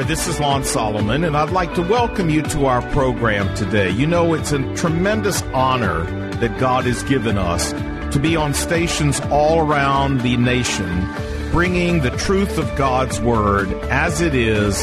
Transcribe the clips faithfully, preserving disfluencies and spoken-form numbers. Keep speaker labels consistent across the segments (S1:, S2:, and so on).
S1: this is Lon Solomon, and I'd like to welcome you to our program today. You know, it's a tremendous honor that God has given us to be on stations all around the nation, bringing the truth of God's Word as it is,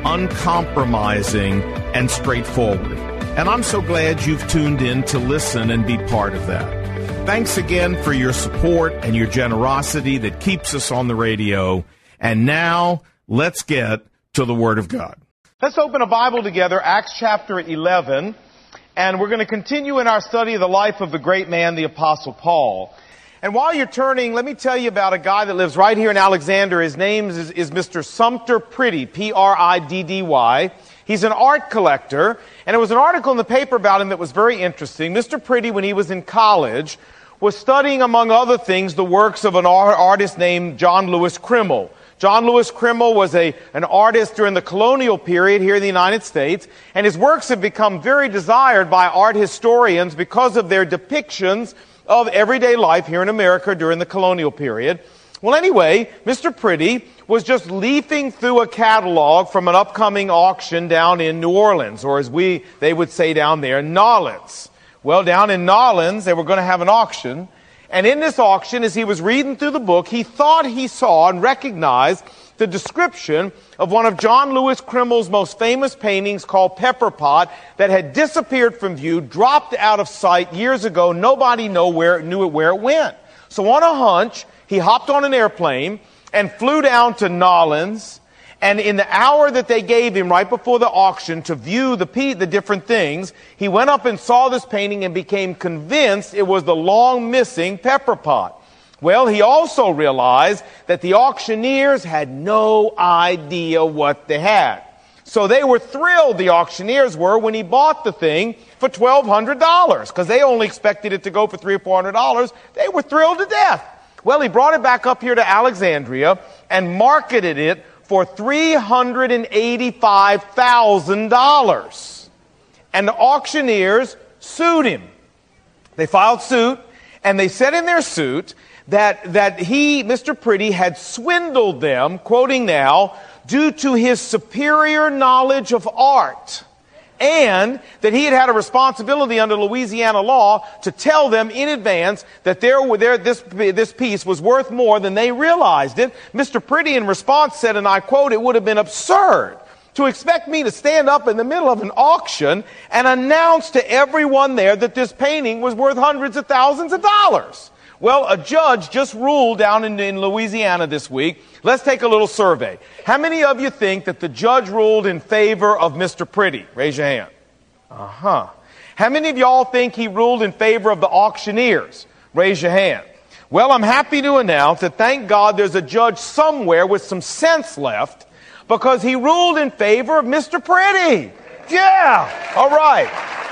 S1: uncompromising and straightforward. And I'm so glad you've tuned in to listen and be part of that. Thanks again for your support and your generosity that keeps us on the radio. And now, let's get to the Word of God.
S2: Let's open a Bible together, Acts chapter eleven, and we're going to continue in our study of the life of the great man, the Apostle Paul. And while you're turning, let me tell you about a guy that lives right here in Alexander. His name is, is Mister Sumter Priddy, P R I D D Y. He's an art collector, and there was an article in the paper about him that was very interesting. Mister Priddy, when he was in college, was studying, among other things, the works of an artist named John Lewis Krimmel. John Lewis Krimmel was a, an artist during the colonial period here in the United States, and his works have become very desired by art historians because of their depictions of everyday life here in America during the colonial period. Well, anyway, Mister Priddy was just leafing through a catalog from an upcoming auction down in New Orleans, or as we they would say down there, Nolens. Well, down in Nolens, they were going to have an auction. And in this auction, as he was reading through the book, he thought he saw and recognized the description of one of John Lewis Krimmel's most famous paintings called Pepper Pot that had disappeared from view, dropped out of sight years ago. Nobody know where, knew where it went. So on a hunch, he hopped on an airplane and flew down to Nolens. And in the hour that they gave him right before the auction to view the the different things, he went up and saw this painting and became convinced it was the long-missing Pepper Pot. Well, he also realized that the auctioneers had no idea what they had. So they were thrilled, the auctioneers were, when he bought the thing for twelve hundred dollars, because they only expected it to go for three hundred or four hundred dollars. They were thrilled to death. Well, he brought it back up here to Alexandria and marketed it for three hundred eighty-five thousand dollars. And the auctioneers sued him. They filed suit, and they said in their suit that, that he, Mister Priddy, had swindled them, quoting now, due to his superior knowledge of art, and that he had had a responsibility under Louisiana law to tell them in advance that their, their, this, this piece was worth more than they realized it. Mister Priddy in response said, and I quote, "It would have been absurd to expect me to stand up in the middle of an auction and announce to everyone there that this painting was worth hundreds of thousands of dollars." Well, a judge just ruled down in, in Louisiana this week. Let's take a little survey. How many of you think that the judge ruled in favor of Mister Priddy? Raise your hand. Uh-huh. How many of y'all think he ruled in favor of the auctioneers? Raise your hand. Well, I'm happy to announce that, thank God, there's a judge somewhere with some sense left, because he ruled in favor of Mister Priddy. Yeah. All right.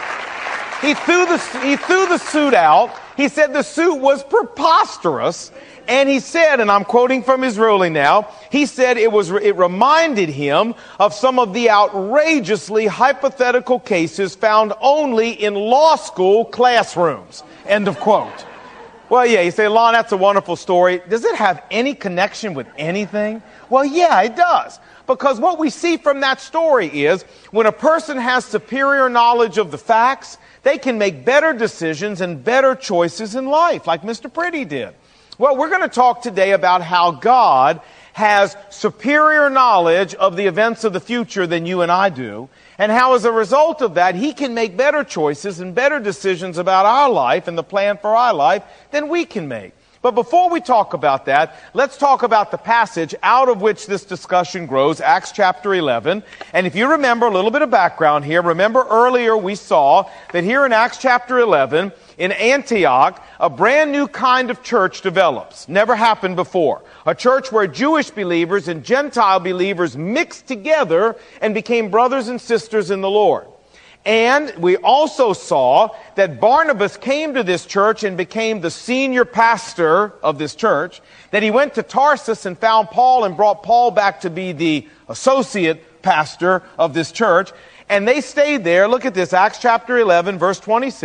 S2: He threw the, he threw the suit out. He said the suit was preposterous, and he said, and I'm quoting from his ruling now, he said it was it reminded him of some of the outrageously hypothetical cases found only in law school classrooms. End of quote. Well, yeah, you say, Lon, that's a wonderful story. Does it have any connection with anything? Well, yeah, it does. Because what we see from that story is when a person has superior knowledge of the facts, they can make better decisions and better choices in life, like Mister Priddy did. Well, we're going to talk today about how God has superior knowledge of the events of the future than you and I do, and how as a result of that, He can make better choices and better decisions about our life and the plan for our life than we can make. But before we talk about that, let's talk about the passage out of which this discussion grows, Acts chapter eleven. And if you remember a little bit of background here, remember earlier we saw that here in Acts chapter eleven, in Antioch, a brand new kind of church develops. Never happened before. A church where Jewish believers and Gentile believers mixed together and became brothers and sisters in the Lord. And we also saw that Barnabas came to this church and became the senior pastor of this church. That he went to Tarsus and found Paul and brought Paul back to be the associate pastor of this church. And they stayed there. Look at this, Acts chapter eleven, verse twenty-six.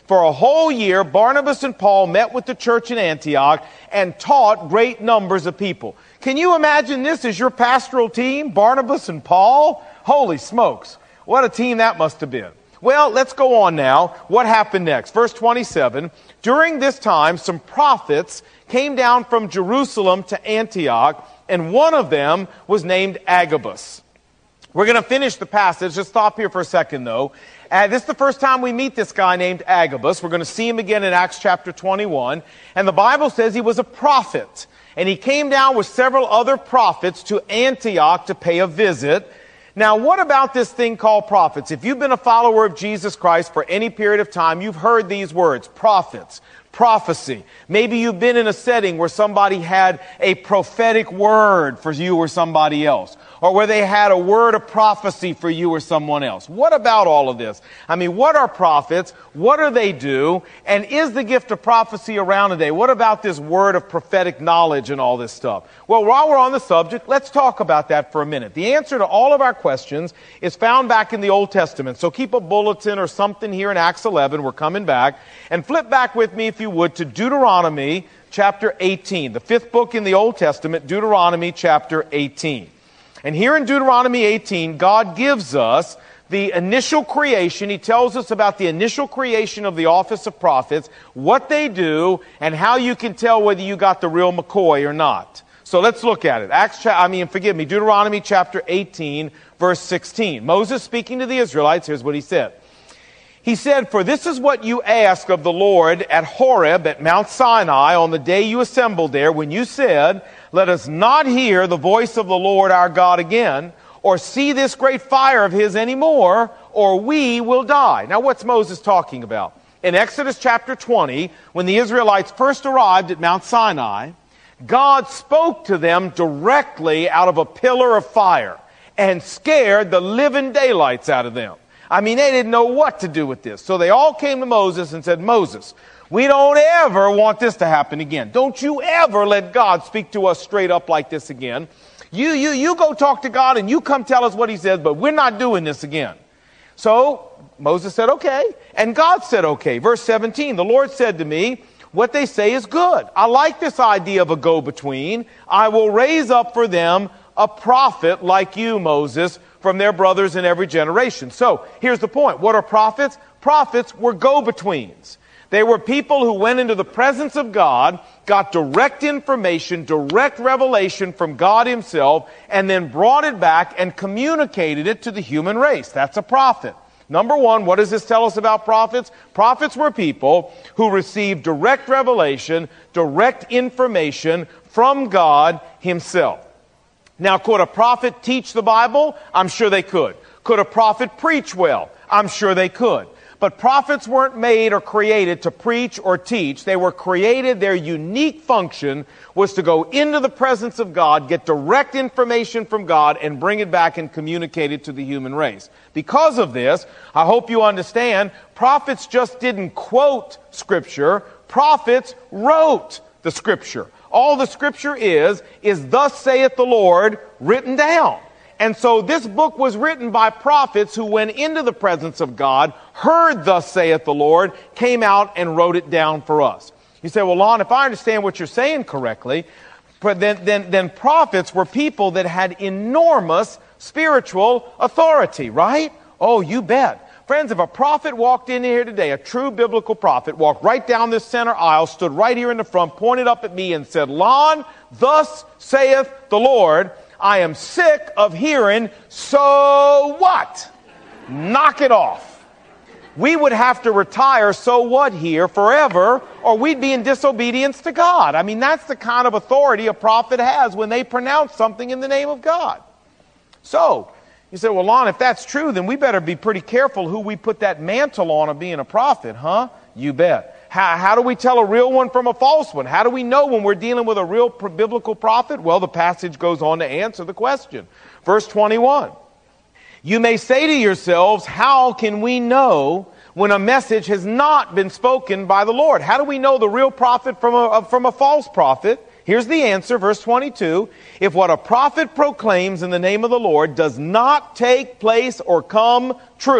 S2: For a whole year, Barnabas and Paul met with the church in Antioch and taught great numbers of people. Can you imagine this as your pastoral team, Barnabas and Paul? Holy smokes, what a team that must have been. Well, let's go on now. What happened next? Verse twenty-seven, during this time, some prophets came down from Jerusalem to Antioch, and one of them was named Agabus. We're going to finish the passage. Just stop here for a second, though. Uh, this is the first time we meet this guy named Agabus. We're going to see him again in Acts chapter twenty-one. And the Bible says he was a prophet. And he came down with several other prophets to Antioch to pay a visit. Now, what about this thing called prophets? If you've been a follower of Jesus Christ for any period of time, you've heard these words, prophets, prophecy. Maybe you've been in a setting where somebody had a prophetic word for you or somebody else, or where they had a word of prophecy for you or someone else. What about all of this? I mean, what are prophets? What do they do? And is the gift of prophecy around today? What about this word of prophetic knowledge and all this stuff? Well, while we're on the subject, let's talk about that for a minute. The answer to all of our questions is found back in the Old Testament. So keep a bulletin or something here in Acts eleven. We're coming back. And flip back with me, if you would, to Deuteronomy chapter eighteen. The fifth book in the Old Testament, Deuteronomy chapter eighteen. And here in Deuteronomy eighteen, God gives us the initial creation. He tells us about the initial creation of the office of prophets, what they do, and how you can tell whether you got the real McCoy or not. So let's look at it. Acts, I mean, forgive me, Deuteronomy chapter eighteen, verse sixteen. Moses speaking to the Israelites, here's what he said. He said, "For this is what you asked of the Lord at Horeb, at Mount Sinai, on the day you assembled there, when you said, 'Let us not hear the voice of the Lord our God again, or see this great fire of his anymore, or we will die.'" Now, what's Moses talking about? In Exodus chapter twenty, when the Israelites first arrived at Mount Sinai, God spoke to them directly out of a pillar of fire and scared the living daylights out of them. I mean, they didn't know what to do with this. So they all came to Moses and said, "Moses, we don't ever want this to happen again. Don't you ever let God speak to us straight up like this again. You, you, you go talk to God and you come tell us what he says, but we're not doing this again." So Moses said, "Okay." And God said, "Okay." Verse seventeen, the Lord said to me, "What they say is good. I like this idea of a go-between. I will raise up for them a prophet like you, Moses, from their brothers in every generation." So, here's the point. What are prophets? Prophets were go-betweens. They were people who went into the presence of God, got direct information, direct revelation from God himself, and then brought it back and communicated it to the human race. That's a prophet. Number one, what does this tell us about prophets? Prophets were people who received direct revelation, direct information from God himself. Now, could a prophet teach the Bible? I'm sure they could. Could a prophet preach well? I'm sure they could. But prophets weren't made or created to preach or teach. They were created, their unique function was to go into the presence of God, get direct information from God, and bring it back and communicate it to the human race. Because of this, I hope you understand, prophets just didn't quote Scripture. Prophets wrote the Scripture. All the Scripture is, is "Thus saith the Lord" written down. And so this book was written by prophets who went into the presence of God, heard "Thus saith the Lord," came out and wrote it down for us. You say, "Well, Lon, if I understand what you're saying correctly, but then, then, then prophets were people that had enormous spiritual authority, right?" Oh, you bet. Friends, if a prophet walked in here today, a true biblical prophet, walked right down this center aisle, stood right here in the front, pointed up at me and said, "Lon, thus saith the Lord, I am sick of hearing, so what?" Knock it off. We would have to retire "so what" here forever, or we'd be in disobedience to God. I mean, that's the kind of authority a prophet has when they pronounce something in the name of God. So, you say, "Well, Lon, if that's true, then we better be pretty careful who we put that mantle on of being a prophet, huh?" You bet. How, how do we tell a real one from a false one? How do we know when we're dealing with a real biblical prophet? Well, the passage goes on to answer the question. Verse twenty-one. "You may say to yourselves, how can we know when a message has not been spoken by the Lord?" How do we know the real prophet from a, from a false prophet? Here's the answer, verse twenty-two. "If what a prophet proclaims in the name of the Lord does not take place or come true."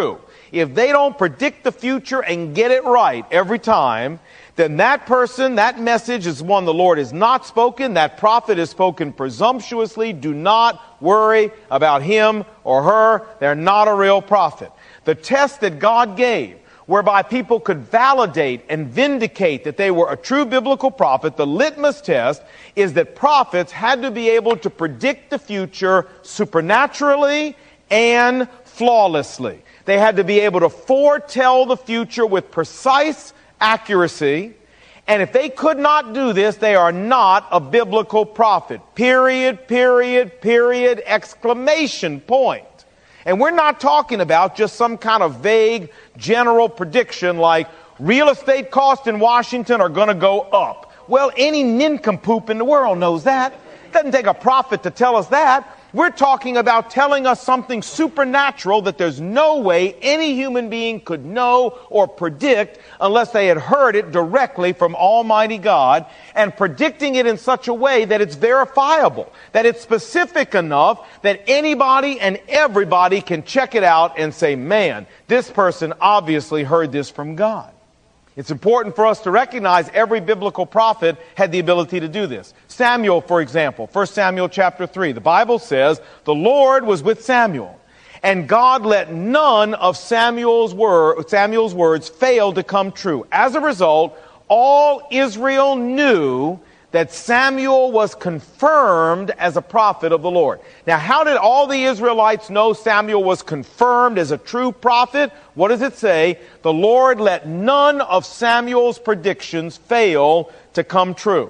S2: if they don't predict the future and get it right every time, then that person, that message is one the Lord has not spoken. That prophet has spoken presumptuously. Do not worry about him or her. They're not a real prophet. The test that God gave, whereby people could validate and vindicate that they were a true biblical prophet, the litmus test is that prophets had to be able to predict the future supernaturally and flawlessly. They had to be able to foretell the future with precise accuracy. And if they could not do this, they are not a biblical prophet. Period, period, period, exclamation point. And we're not talking about just some kind of vague general prediction like real estate costs in Washington are going to go up. Well, any nincompoop in the world knows that. It doesn't take a prophet to tell us that. We're talking about telling us something supernatural that there's no way any human being could know or predict unless they had heard it directly from Almighty God, and predicting it in such a way that it's verifiable, that it's specific enough that anybody and everybody can check it out and say, man, this person obviously heard this from God. It's important for us to recognize every biblical prophet had the ability to do this. Samuel, for example, First Samuel chapter three, the Bible says, the Lord was with Samuel, and God let none of Samuel's, word, Samuel's words fail to come true. As a result, all Israel knew that Samuel was confirmed as a prophet of the Lord. Now, how did all the Israelites know Samuel was confirmed as a true prophet? What does it say? The Lord let none of Samuel's predictions fail to come true.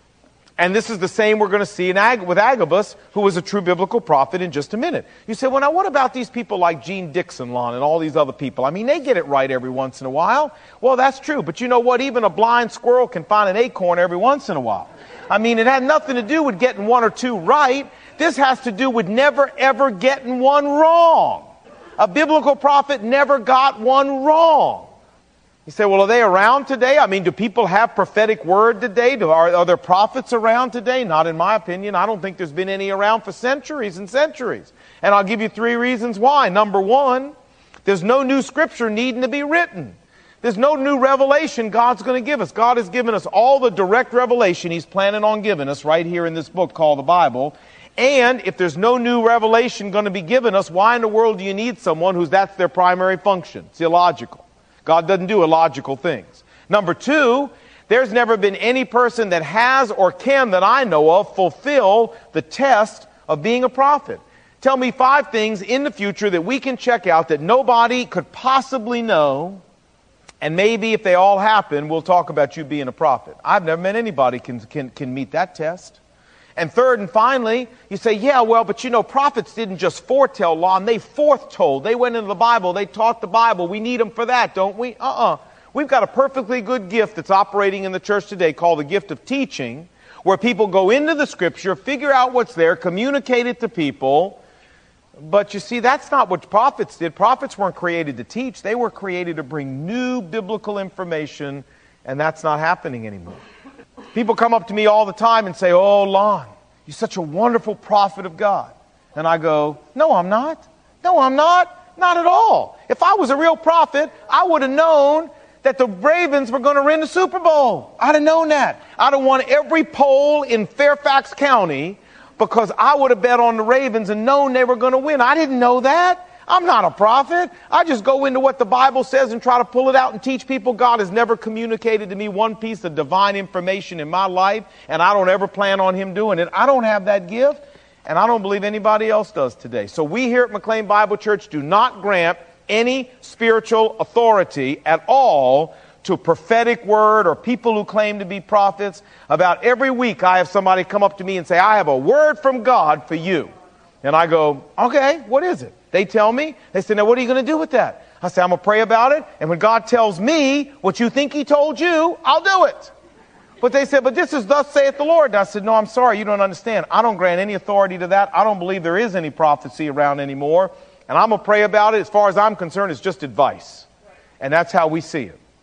S2: And this is the same we're going to see in Ag- with Agabus, who was a true biblical prophet, in just a minute. You say, well, now what about these people like Gene Dixon, Lon, and all these other people? I mean, they get it right every once in a while. Well, that's true. But you know what? Even a blind squirrel can find an acorn every once in a while. I mean, it had nothing to do with getting one or two right. This has to do with never, ever getting one wrong. A biblical prophet never got one wrong. You say, well, are they around today? I mean, do people have prophetic word today? Do, are, are there prophets around today? Not in my opinion. I don't think there's been any around for centuries and centuries. And I'll give you three reasons why. Number one, there's no new scripture needing to be written. There's no new revelation God's going to give us. God has given us all the direct revelation He's planning on giving us right here in this book called the Bible. And if there's no new revelation going to be given us, why in the world do you need someone who's that's their primary function? It's illogical. God doesn't do illogical things. Number two, there's never been any person that has or can, that I know of, fulfill the test of being a prophet. Tell me five things in the future that we can check out that nobody could possibly know. And maybe if they all happen, we'll talk about you being a prophet. I've never met anybody can can can meet that test. And third and finally, you say, yeah, well, but you know, prophets didn't just foretell law, and they foretold. They went into the Bible. They taught the Bible. We need them for that, don't we? Uh-uh. We've got a perfectly good gift that's operating in the church today called the gift of teaching, where people go into the Scripture, figure out what's there, communicate it to people. But you see, that's not what prophets did. Prophets weren't created to teach. They were created to bring new biblical information, and that's not happening anymore. People come up to me all the time and say, oh, Lon, you're such a wonderful prophet of God. And I go, no, I'm not. No, I'm not. Not at all. If I was a real prophet, I would have known that the Ravens were going to win the Super Bowl. I'd have known that. I'd have won every poll in Fairfax County because I would have bet on the Ravens and known they were going to win. I didn't know that. I'm not a prophet. I just go into what the Bible says and try to pull it out and teach people. God has never communicated to me one piece of divine information in my life, and I don't ever plan on Him doing it. I don't have that gift, and I don't believe anybody else does today. So we here at McLean Bible Church do not grant any spiritual authority at all to prophetic word or people who claim to be prophets. About every week I have somebody come up to me and say, I have a word from God for you. And I go, okay, what is it? They tell me. They say, now what are you going to do with that? I say, I'm going to pray about it. And when God tells me what you think He told you, I'll do it. But they said, but this is thus saith the Lord. And I said, no, I'm sorry, you don't understand. I don't grant any authority to that. I don't believe there is any prophecy around anymore. And I'm going to pray about it. As far as I'm concerned, it's just advice. And that's how we see it.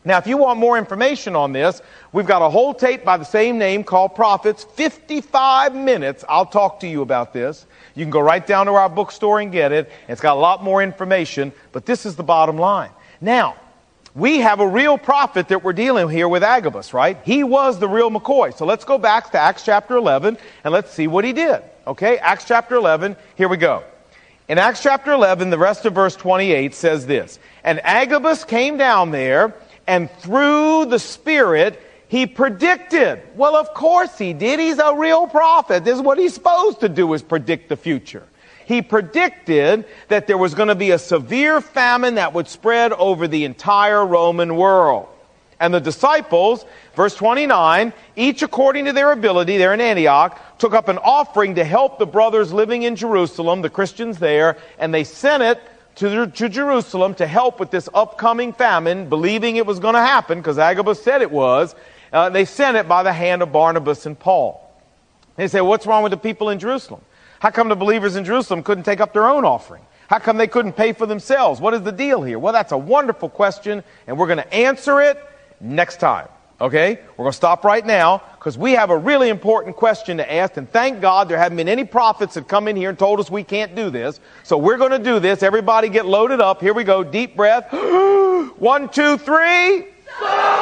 S2: Now, if you want more information on this, we've got a whole tape by the same name called Prophets. fifty-five minutes, I'll talk to you about this. You can go right down to our bookstore and get it. It's got a lot more information, but this is the bottom line. Now, we have a real prophet that we're dealing here with Agabus, right? He was the real McCoy. So let's go back to Acts chapter eleven and let's see what he did. Okay, Acts chapter eleven, here we go. In Acts chapter eleven, the rest of verse twenty-eight says this. And Agabus came down there, and through the Spirit, he predicted. Well, of course he did. He's a real prophet. This is what he's supposed to do, is predict the future. He predicted that there was going to be a severe famine that would spread over the entire Roman world. And the disciples, verse twenty-nine, each according to their ability, there in Antioch, took up an offering to help the brothers living in Jerusalem, the Christians there, and they sent it to, to Jerusalem to help with this upcoming famine, believing it was going to happen, because Agabus said it was. Uh, they sent it by the hand of Barnabas and Paul. They say, what's wrong with the people in Jerusalem? How come the believers in Jerusalem couldn't take up their own offering? How come they couldn't pay for themselves? What is the deal here? Well, that's a wonderful question, and we're going to answer it next time. Okay? We're going to stop right now, because we have a really important question to ask, and thank God there haven't been any prophets that come in here and told us we can't do this. So we're going to do this. Everybody get loaded up. Here we go. Deep breath. One, two, three.
S3: So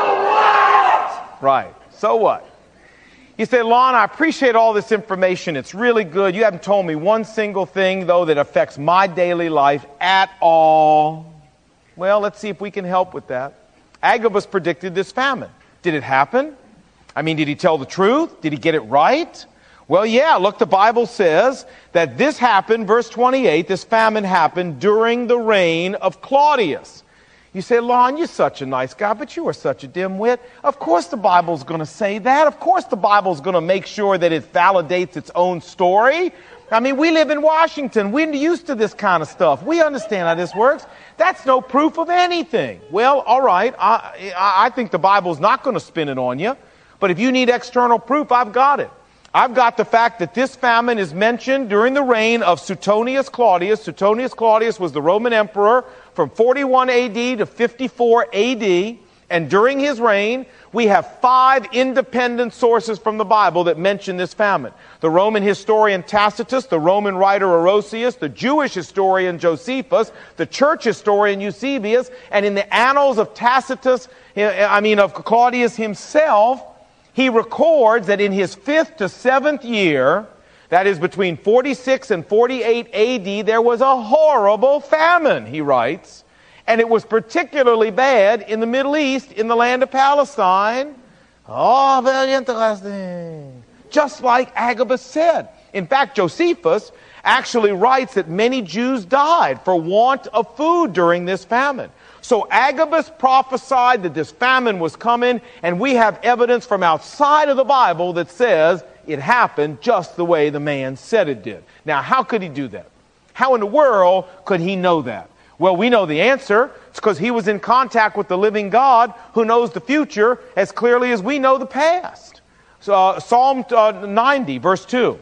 S3: what?
S2: Right. So what? You say, Lon, I appreciate all this information. It's really good. You haven't told me one single thing, though, that affects my daily life at all. Well, let's see if we can help with that. Agabus predicted this famine. Did it happen? I mean, did he tell the truth? Did he get it right? Well, yeah, look, the Bible says that this happened, verse twenty-eight, this famine happened during the reign of Claudius. You say, Lon, you're such a nice guy, but you are such a dimwit. Of course the Bible's going to say that. Of course the Bible's going to make sure that it validates its own story. I mean, we live in Washington. We're used to this kind of stuff. We understand how this works. That's no proof of anything. Well, all right, I, I think the Bible's not going to spin it on you. But if you need external proof, I've got it. I've got the fact that this famine is mentioned during the reign of Suetonius Claudius. Suetonius Claudius was the Roman emperor from forty-one A D to fifty-four A D. And during his reign, we have five independent sources from the Bible that mention this famine. The Roman historian Tacitus, the Roman writer Orosius, the Jewish historian Josephus, the church historian Eusebius, and in the annals of Tacitus, I mean of Claudius himself, he records that in his fifth to seventh year, that is between forty-six and forty-eight A D, there was a horrible famine, he writes. And it was particularly bad in the Middle East, in the land of Palestine. Oh, very interesting. Just like Agabus said. In fact, Josephus actually writes that many Jews died for want of food during this famine. So Agabus prophesied that this famine was coming, and we have evidence from outside of the Bible that says it happened just the way the man said it did. Now, how could he do that? How in the world could he know that? Well, we know the answer. It's because he was in contact with the living God who knows the future as clearly as we know the past. So, uh, Psalm uh, ninety, verse two,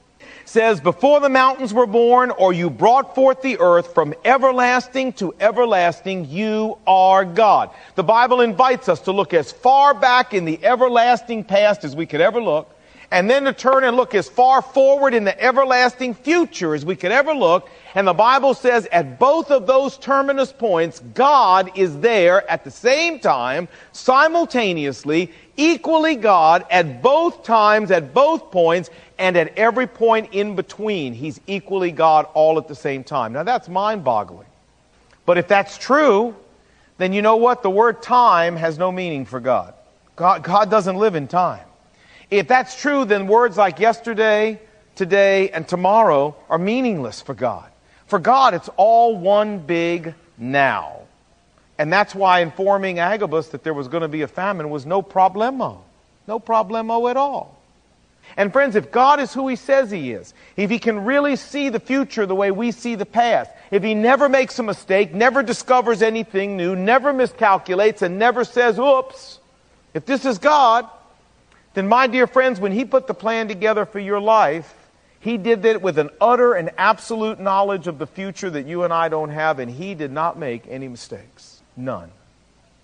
S2: says, before the mountains were born, or you brought forth the earth, from everlasting to everlasting, you are God. The Bible invites us to look as far back in the everlasting past as we could ever look, and then to turn and look as far forward in the everlasting future as we could ever look. And the Bible says at both of those terminus points, God is there at the same time, simultaneously, equally God at both times, at both points, and at every point in between. He's equally God all at the same time. Now that's mind-boggling. But if that's true, then you know what? The word time has no meaning for God. God, God doesn't live in time. If that's true, then words like yesterday, today, and tomorrow are meaningless for God. For God, it's all one big now. And that's why informing Agabus that there was going to be a famine was no problemo. No problemo at all. And friends, if God is who He says He is, if He can really see the future the way we see the past, if He never makes a mistake, never discovers anything new, never miscalculates, and never says, oops, if this is God, then my dear friends, when He put the plan together for your life, He did that with an utter and absolute knowledge of the future that you and I don't have, and He did not make any mistakes. None.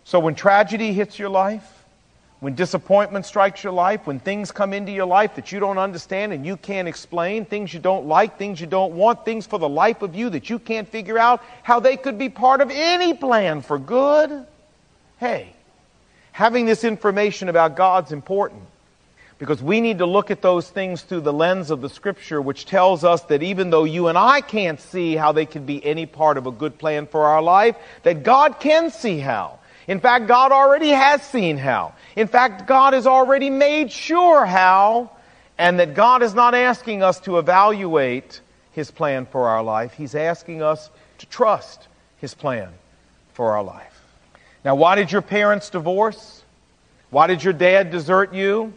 S2: So when tragedy hits your life, when disappointment strikes your life, when things come into your life that you don't understand and you can't explain, things you don't like, things you don't want, things for the life of you that you can't figure out how they could be part of any plan for good, hey, having this information about God's important, because we need to look at those things through the lens of the Scripture, which tells us that even though you and I can't see how they could be any part of a good plan for our life, that God can see how. In fact, God already has seen how. In fact, God has already made sure how, and that God is not asking us to evaluate His plan for our life. He's asking us to trust His plan for our life. Now, why did your parents divorce? Why did your dad desert you?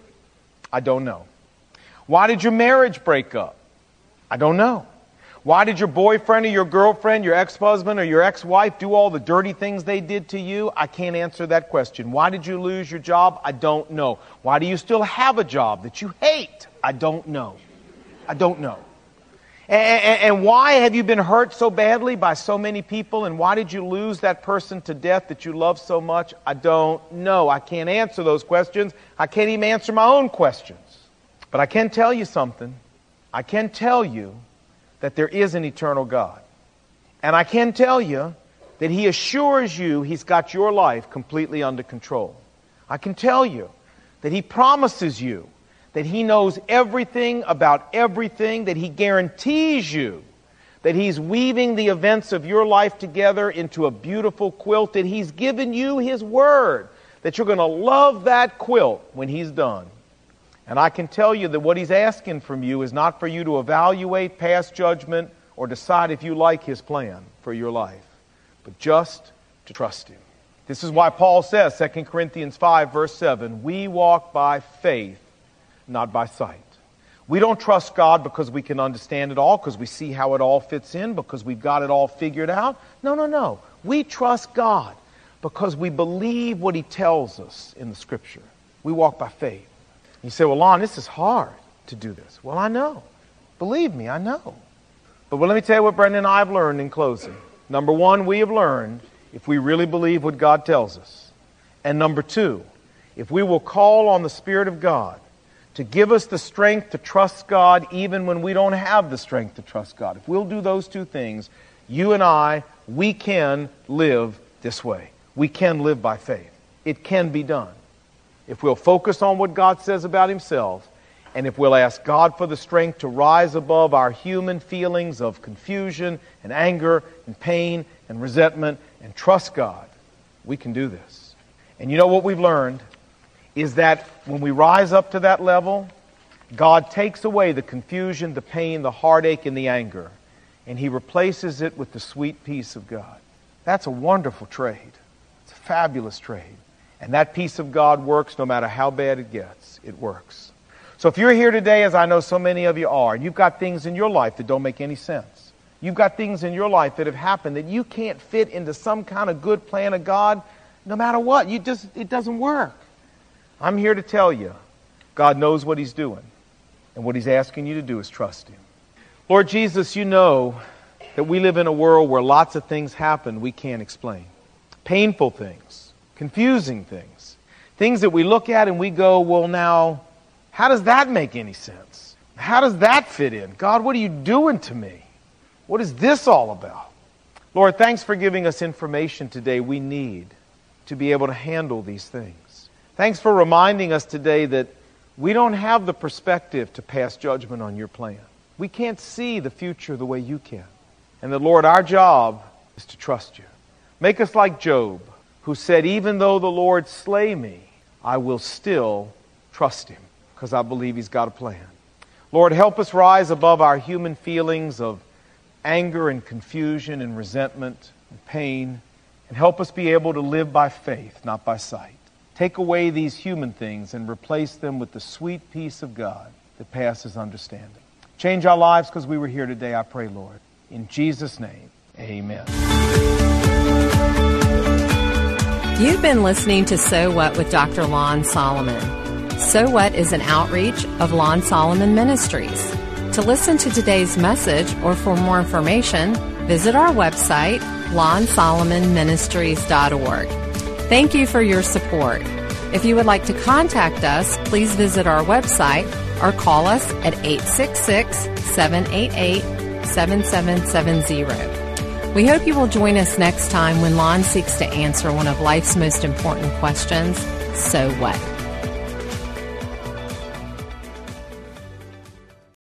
S2: I don't know. Why did your marriage break up? I don't know. Why did your boyfriend or your girlfriend, your ex-husband or your ex-wife do all the dirty things they did to you? I can't answer that question. Why did you lose your job? I don't know. Why do you still have a job that you hate? I don't know. I don't know. And, and, and why have you been hurt so badly by so many people? And why did you lose that person to death that you love so much? I don't know. I can't answer those questions. I can't even answer my own questions. But I can tell you something. I can tell you that there is an eternal God. And I can tell you that He assures you He's got your life completely under control. I can tell you that He promises you that He knows everything about everything, that He guarantees you that He's weaving the events of your life together into a beautiful quilt, that He's given you His word, that you're going to love that quilt when He's done. And I can tell you that what He's asking from you is not for you to evaluate, pass judgment, or decide if you like His plan for your life, but just to trust Him. This is why Paul says, Second Corinthians five, verse seven, we walk by faith, not by sight. We don't trust God because we can understand it all, because we see how it all fits in, because we've got it all figured out. No, no, no. We trust God because we believe what He tells us in the Scripture. We walk by faith. You say, well, Lon, this is hard to do this. Well, I know. Believe me, I know. But well, let me tell you what Brenda and I have learned in closing. Number one, we have learned if we really believe what God tells us. And number two, if we will call on the Spirit of God to give us the strength to trust God even when we don't have the strength to trust God. If we'll do those two things, you and I, we can live this way. We can live by faith. It can be done. If we'll focus on what God says about Himself, and if we'll ask God for the strength to rise above our human feelings of confusion and anger and pain and resentment and trust God, we can do this. And you know what we've learned is that when we rise up to that level, God takes away the confusion, the pain, the heartache, and the anger, and He replaces it with the sweet peace of God. That's a wonderful trade. It's a fabulous trade. And that peace of God works no matter how bad it gets. It works. So if you're here today, as I know so many of you are, and you've got things in your life that don't make any sense. You've got things in your life that have happened that you can't fit into some kind of good plan of God, no matter what. You just, it doesn't work. I'm here to tell you, God knows what He's doing. And what He's asking you to do is trust Him. Lord Jesus, you know that we live in a world where lots of things happen we can't explain. Painful things. Confusing things. Things that we look at and we go, well, now, how does that make any sense? How does that fit in? God, what are you doing to me? What is this all about? Lord, thanks for giving us information today we need to be able to handle these things. Thanks for reminding us today that we don't have the perspective to pass judgment on your plan. We can't see the future the way you can. And that, Lord, our job is to trust you. Make us like Job, who said, even though the Lord slay me, I will still trust Him, because I believe He's got a plan. Lord, help us rise above our human feelings of anger and confusion and resentment and pain, and help us be able to live by faith, not by sight. Take away these human things and replace them with the sweet peace of God that passes understanding. Change our lives because we were here today, I pray, Lord. In Jesus' name, amen.
S4: You've been listening to So What with Doctor Lon Solomon. So What is an outreach of Lon Solomon Ministries. To listen to today's message or for more information, visit our website, lon solomon ministries dot org. Thank you for your support. If you would like to contact us, please visit our website or call us at eight six six, seven eight eight, seven seven seven zero. We hope you will join us next time when Lon seeks to answer one of life's most important questions, so what?